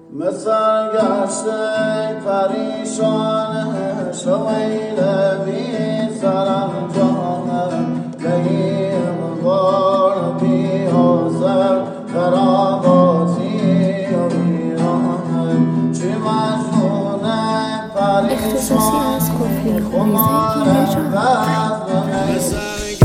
مثل گشته پریشانه شویل بی سرانجامه لگیم بار بی حاضر خراباتی و بیرانه چی مجنونه پریشانه خمار بزنه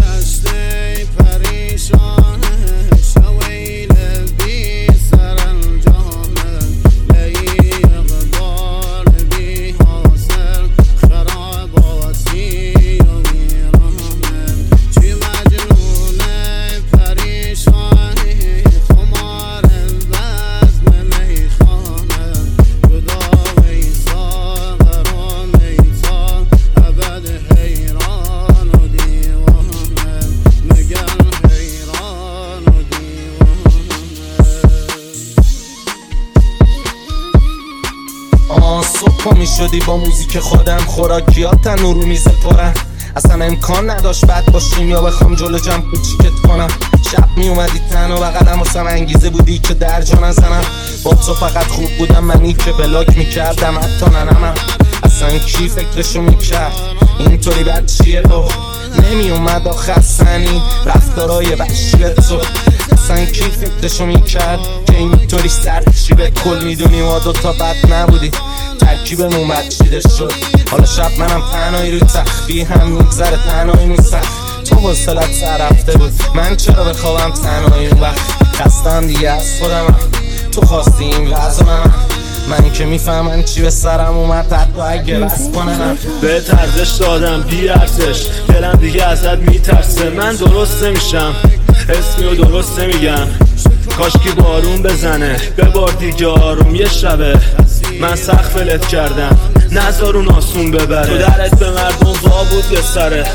صبح می شدی با موزیک خودم، خوراکیات تنور رو میز پرن. اصلا امکان نداشت بد باشیم یا بخوام جلو جمع کوچیکت کنم. شب می اومدی تنها بغلم واسم انگیزه بودی که در جا نزنم. با تو فقط خوب بودم، منی که بلاک میکردم حتی ننمم. اصلا کی فکرشو میکرد اینطوری بد چیه تو نمی اومد آخر سنی رفتارای وحشی تو. اصلا کی فکرشو میکرد که اینطوری سرچی به کل میدونی ما دوتا بد نبودی، ترکیبمون بد چیده شد. حالا شب منم تنهایی روی تخبی هم میگذره تنهایی میسن. تو وصلت سر رفته بود، من چرا بخوابم تنهایی اون وقت؟ خستم دیگه از خودمم، تو خواستی این وضع من که میفهمم چی به سرم اومد حتی اگه بس کنم. به ارزش دادم بی ارزش، دلم دیگه ازت میترسه. من درست نمیشم، اسمی و درست نمیگم. کاشکی بارون بزنه ببار دیگه آروم. یه شبه من سخت ولت کردم نذار اون آسون ببره. تو درت به مردم وا بود یه سره.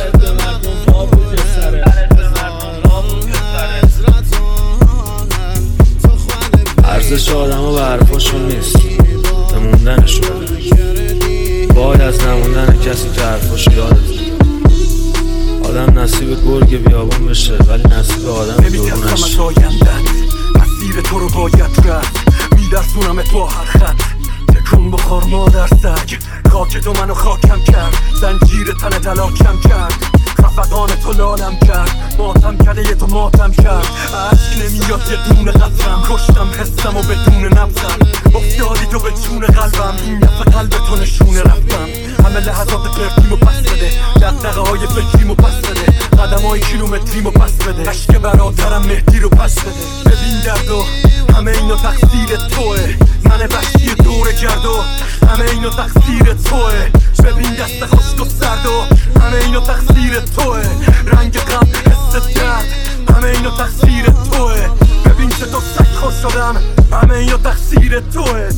ارزش آدم و به حرفاشون نیست، به موندنشون. باید از نموندن کسی که حرفاشو یادت. آدم نصیب گرگ بیابون بشه ولی نصیب آدم دورونش. مسیر تو رو باید رفت، میدرسونم تو هر خط. تکون بخور مادر سگ، خاک تو منو خاکم کرد. زنجیر تن دلاکم کرد، خفقان تو لالم کرد. ماتم کرده یه تو ماتم کرد. عشق نمیاد یه دونه قطرم، کشتم حسم و بدون نبزم. افتادی تو به جون قلبم، این دفعه قلب تو نشونه رفتم. همه لحظات پرتیمو پس بده، دقدقه های فکریمو پس بده. قدم های کیلومتریمو پس بده، عشق برادرم مهدی رو پس بده. ببین دردو همه اینو تقصیر توه، من وحشی دوره گردو همه اینو تقصیر توه. ببین دست خشک و سرد و همه اینو تقصیر توه. رنگ غم حس درد همه اینو تقصیر توه. ببین چطور سگ خوش شدم همه اینو تقصیر توه.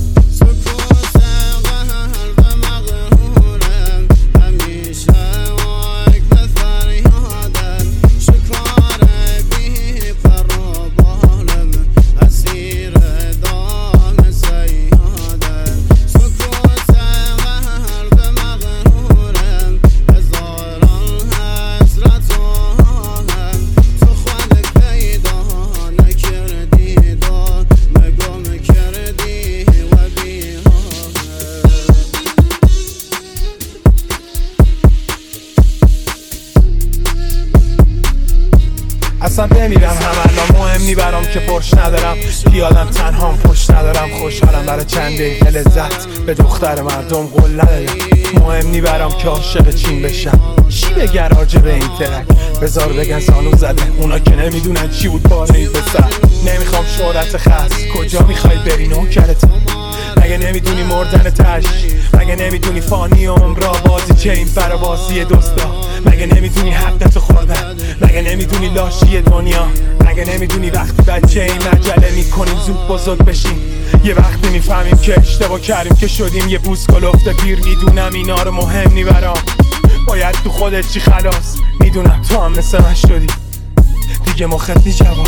اصلا نمیرم همه مهم نی برام که پرش ندارم. پیادم تنهام پشت ندارم، خوشحالم برای چند دقیقه لذت. به دختر مردم قول ندارم، مهم نی برام که عاشق چین بشم. چی بگه راجع به این ترک؟ بذار بگن زانو زده، اونا که نمیدونن چی بود بالا این پسر. نمیخوام شهرت خاص، کجا میخوای بری نوکرت؟ مگه نمیدونی مردن تش؟ مگه نمیدونی فانی عمرا بازی چه این برابازی دوستا؟ مگه نمیدونی حقتو خوردن؟ مگه نمیدونی لاشی دنیا؟ مگه نمیدونی وقتی بچه این مجله میکنیم زود بزرگ بشیم؟ یه وقتی میفهمیم که اشتباه کردیم که شدیم یه بوس کلفته پیر. میدونم اینا رو مهم نی برام، باید تو خودت چی خلاص. میدونم تو هم مثل من شدی دیگه مخت نی جواب.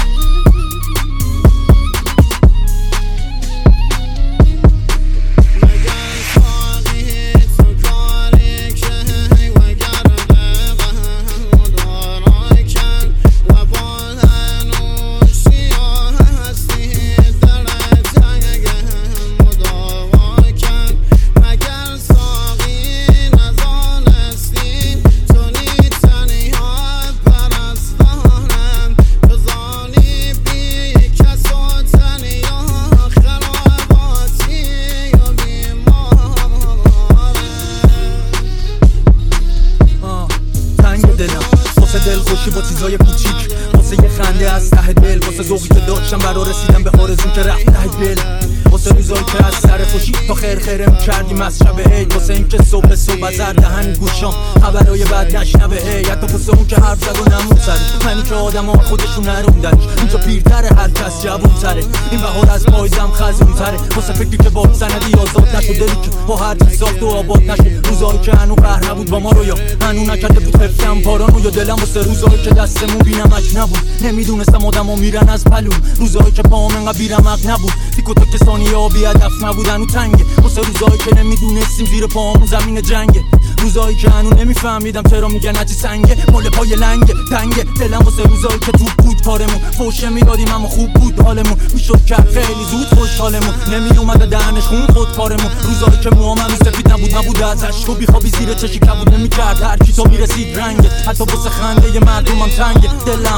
داشتم برا رسیدم به آرزو که رفت ته دل، واسه روزایی که از سر خوشی تا خیر می‌کردیم از شب عید، واسه این که صبح از هر دهن گوشام خبرای بد نشنوه هی، حتی واسه اون که حرف زد و نمون سره، منی که آدما خودشون نروندن اینجا پیرتره هر کس جوون‌تره، این بهار از پایزم خزون‌تره، واسه فکری که با سندی آزاد نشد، دلی که با هر چیز ساخت و آباد نشد، روزایی که هنو قهر نبود با ما رو یا هنو نکرده بود حفظم پارانو، یا دلم واسه روزایی که دستمون بینمک نبود، نمیدونستم آدما میرن از پلوم، روزایی که پاهم انقدر بیرمق نبود، دیکو تو کسانی بی هدف نبودن و تنگه، واسه روزایی که نمیدونستیم زیر پاهمون زمین جنگه، روزایی که هنو نمیفهمیدم چرا میگن هرچی سنگه مال پای لنگه تنگه، دلم واسه روزایی که تو بود کارمون فوشه میدادیم اما خوب بود حالمون، میشد کرد خیلی زود خوشحالمون، نمیومد دهنش خون خود کارمون، روزایی که موامم سفید نبود از عشق و بیخوابی زیر چشی کبود نمیکرد هر کی تو میرسید رنگه، حتی واسه خنده مردمم تنگه دلم.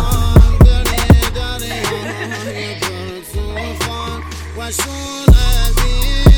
وشون